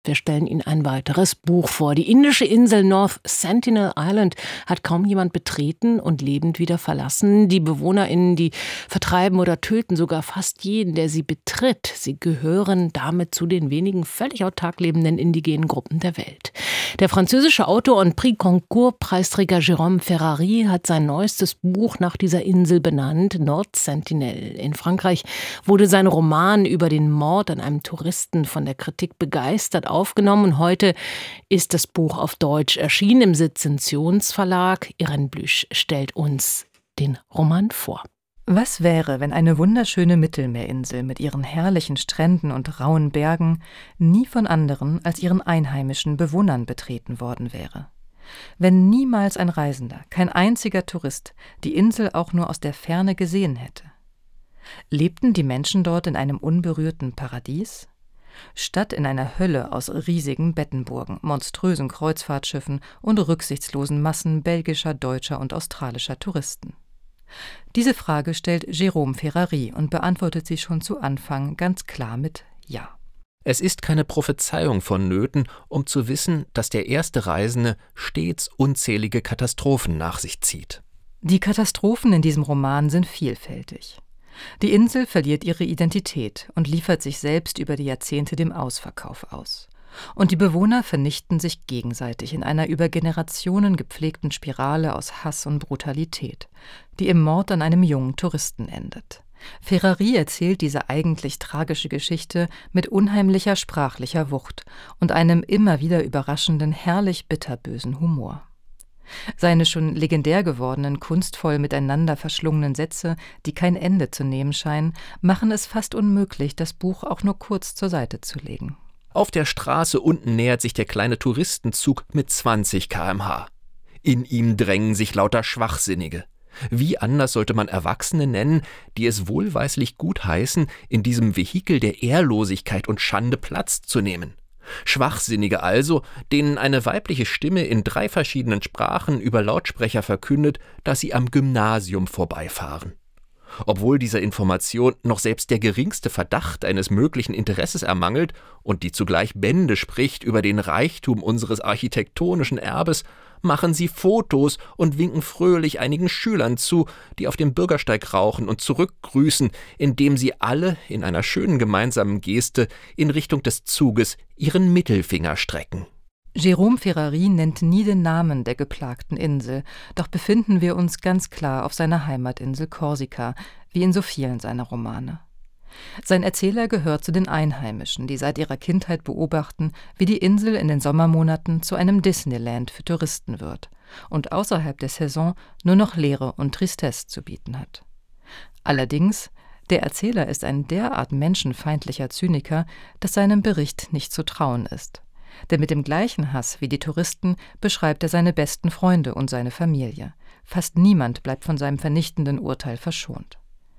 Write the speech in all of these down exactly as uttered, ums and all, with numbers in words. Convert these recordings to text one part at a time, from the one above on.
Wir stellen Ihnen ein weiteres Buch vor. Die indische Insel North Sentinel Island hat kaum jemand betreten und lebend wieder verlassen. Die BewohnerInnen, die vertreiben oder töten sogar fast jeden, der sie betritt. Sie gehören damit zu den wenigen völlig autark lebenden indigenen Gruppen der Welt. Der französische Autor und Prix Goncourt-Preisträger Jérôme Ferrari hat sein neuestes Buch nach dieser Insel benannt, North Sentinel. In Frankreich wurde sein Roman über den Mord an einem Touristen von der Kritik begeistert aufgenommen. Heute ist das Buch auf Deutsch erschienen im Sezessionsverlag. Irene Blüsch stellt uns den Roman vor. Was wäre, wenn eine wunderschöne Mittelmeerinsel mit ihren herrlichen Stränden und rauen Bergen nie von anderen als ihren einheimischen Bewohnern betreten worden wäre? Wenn niemals ein Reisender, kein einziger Tourist, die Insel auch nur aus der Ferne gesehen hätte? Lebten die Menschen dort in einem unberührten Paradies? Statt in einer Hölle aus riesigen Bettenburgen, monströsen Kreuzfahrtschiffen und rücksichtslosen Massen belgischer, deutscher und australischer Touristen? Diese Frage stellt Jérôme Ferrari und beantwortet sie schon zu Anfang ganz klar mit Ja. Es ist keine Prophezeiung vonnöten, um zu wissen, dass der erste Reisende stets unzählige Katastrophen nach sich zieht. Die Katastrophen in diesem Roman sind vielfältig. Die Insel verliert ihre Identität und liefert sich selbst über die Jahrzehnte dem Ausverkauf aus. Und die Bewohner vernichten sich gegenseitig in einer über Generationen gepflegten Spirale aus Hass und Brutalität, die im Mord an einem jungen Touristen endet. Ferrari erzählt diese eigentlich tragische Geschichte mit unheimlicher sprachlicher Wucht und einem immer wieder überraschenden, herrlich bitterbösen Humor. Seine schon legendär gewordenen, kunstvoll miteinander verschlungenen Sätze, die kein Ende zu nehmen scheinen, machen es fast unmöglich, das Buch auch nur kurz zur Seite zu legen. Auf der Straße unten nähert sich der kleine Touristenzug mit zwanzig Kilometer pro Stunde. In ihm drängen sich lauter Schwachsinnige. Wie anders sollte man Erwachsene nennen, die es wohlweislich gutheißen, in diesem Vehikel der Ehrlosigkeit und Schande Platz zu nehmen? Schwachsinnige also, denen eine weibliche Stimme in drei verschiedenen Sprachen über Lautsprecher verkündet, dass sie am Gymnasium vorbeifahren. Obwohl dieser Information noch selbst der geringste Verdacht eines möglichen Interesses ermangelt und die zugleich Bände spricht über den Reichtum unseres architektonischen Erbes, machen sie Fotos und winken fröhlich einigen Schülern zu, die auf dem Bürgersteig rauchen und zurückgrüßen, indem sie alle in einer schönen gemeinsamen Geste in Richtung des Zuges ihren Mittelfinger strecken. Jérôme Ferrari nennt nie den Namen der geplagten Insel, doch befinden wir uns ganz klar auf seiner Heimatinsel Korsika, wie in so vielen seiner Romane. Sein Erzähler gehört zu den Einheimischen, die seit ihrer Kindheit beobachten, wie die Insel in den Sommermonaten zu einem Disneyland für Touristen wird und außerhalb der Saison nur noch Leere und Tristesse zu bieten hat. Allerdings, der Erzähler ist ein derart menschenfeindlicher Zyniker, dass seinem Bericht nicht zu trauen ist. Denn mit dem gleichen Hass wie die Touristen beschreibt er seine besten Freunde und seine Familie. Fast niemand bleibt von seinem vernichtenden Urteil verschont.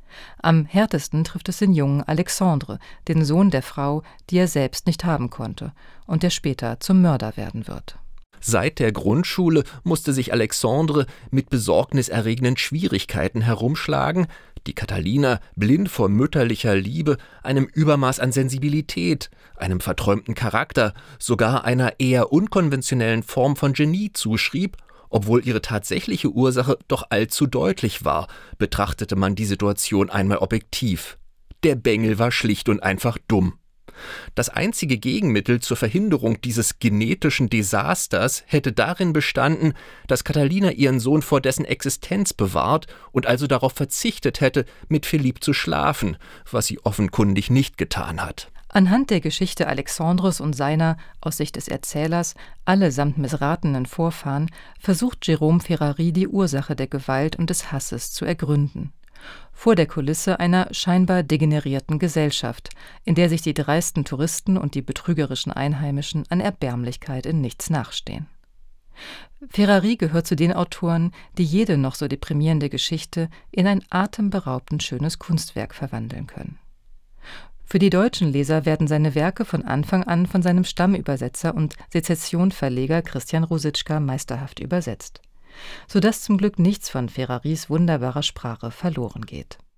Am härtesten trifft es den jungen Alexandre, den Sohn der Frau, die er selbst nicht haben konnte und der später zum Mörder werden wird. Seit der Grundschule musste sich Alexandre mit besorgniserregenden Schwierigkeiten herumschlagen, die Catalina, blind vor mütterlicher Liebe, einem Übermaß an Sensibilität, einem verträumten Charakter, sogar einer eher unkonventionellen Form von Genie zuschrieb, obwohl ihre tatsächliche Ursache doch allzu deutlich war, betrachtete man die Situation einmal objektiv. Der Bengel war schlicht und einfach dumm. Das einzige Gegenmittel zur Verhinderung dieses genetischen Desasters hätte darin bestanden, dass Catalina ihren Sohn vor dessen Existenz bewahrt und also darauf verzichtet hätte, mit Philippe zu schlafen, was sie offenkundig nicht getan hat. Anhand der Geschichte Alexandres und seiner, aus Sicht des Erzählers, allesamt missratenen Vorfahren, versucht Jérôme Ferrari die Ursache der Gewalt und des Hasses zu ergründen. Vor der Kulisse einer scheinbar degenerierten Gesellschaft, in der sich die dreisten Touristen und die betrügerischen Einheimischen an Erbärmlichkeit in nichts nachstehen. Ferrari gehört zu den Autoren, die jede noch so deprimierende Geschichte in ein atemberaubend schönes Kunstwerk verwandeln können. Für die deutschen Leser werden seine Werke von Anfang an von seinem Stammübersetzer und Sezession-Verleger Christian Rosicka meisterhaft übersetzt, sodass zum Glück nichts von Ferraris wunderbarer Sprache verloren geht.